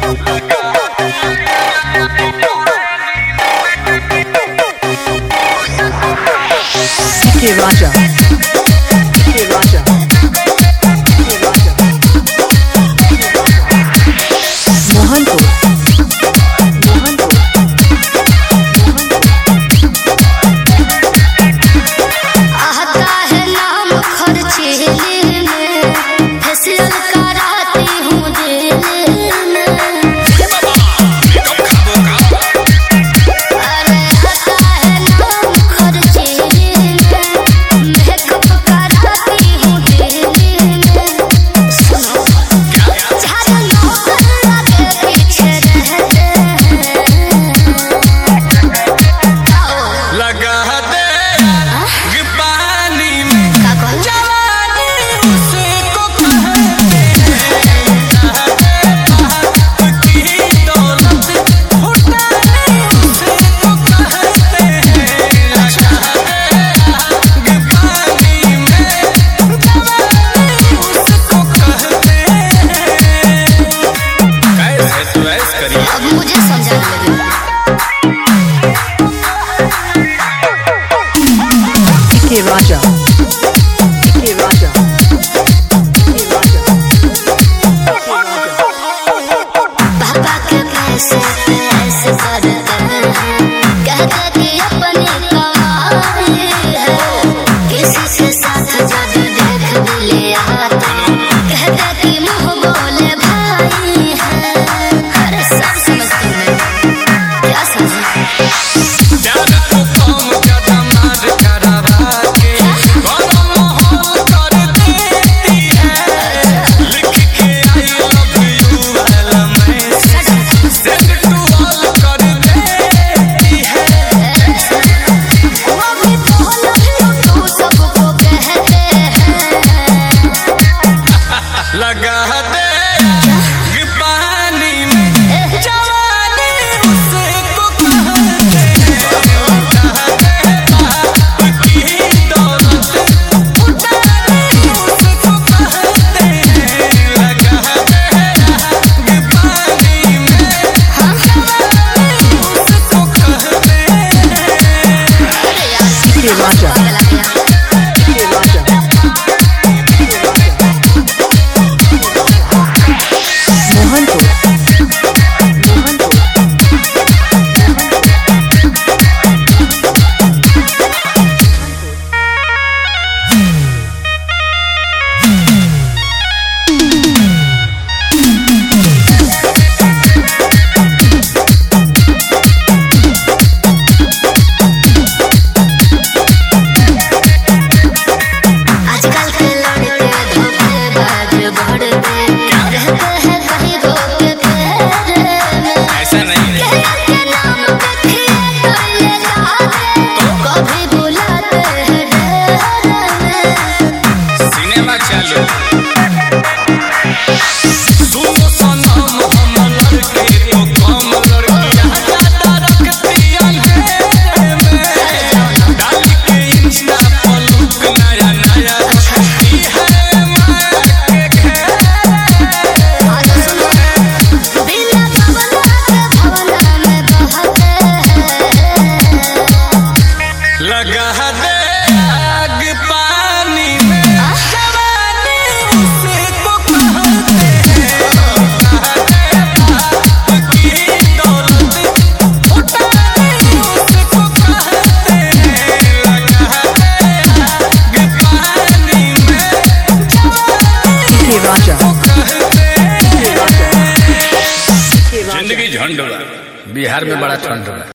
Raja. Raja. Mohanpur. आता है नाम खर्चे में, फेशियल कराती हूँ दिल में। अरे आता है नाम खर्चे में, मेकअप कराती हूँ दिल में। सुनो ज्यादा लोग आगे पीछे रहते हैं। लगा दे अब मुझे समझाने लगे। Raja. Raja. पापा के पैसे पैसे करते हैं, कहते कि अपनी कमाई है। किसी के साथ जब देख भी लिया कहते कि मुँह बोले भाई है। अरे सब समझते हैं, क्या समझे? लगा दे पानी में जवानी उसको कहते हैं। की दौलत उठानी उसको कहते हैं। लगा दे पानी में जवानी उसको कहते हैं। Raja. लगा दे आग पानी में जवानी उसको कहते हैं। की दौलत उठानी उसको कहते हैं। लगा दे आग पानी में जवानी Raja. उसको कहते हैं। जिंदगी झंड, बिहार में बड़ा ठंड।